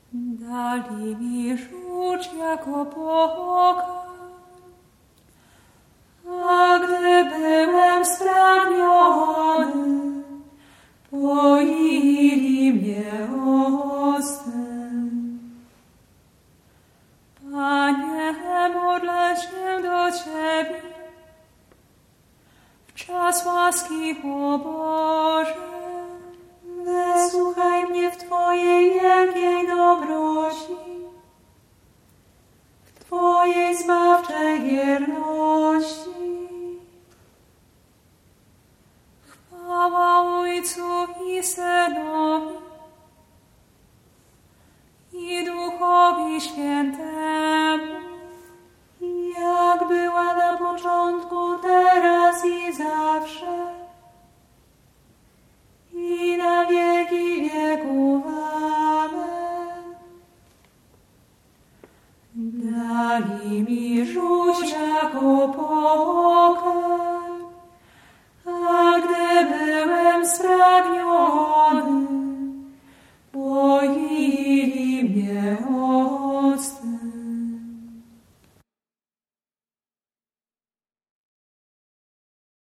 Dali mi żółć jako pokarm, a gdy byłem spragniony, poili mnie octem. Panie, modlę się do Ciebie w czas łaski, o Boże. Wysłuchaj mnie w Twojej wielkiej dobroci, w Twojej zbawczej wierności. Chwała Ojcu i Synowi, i Duchowi Świętemu, jak była na początku, teraz i zawsze, i na wieki wieków. Amen. Dali mi żółć jako pokarm, a gdy byłem spragniony,